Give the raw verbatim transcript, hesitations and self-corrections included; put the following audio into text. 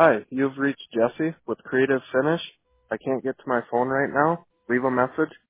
Hi, you've reached Jesse with Creative Finish. I can't get to my phone right now. Leave a message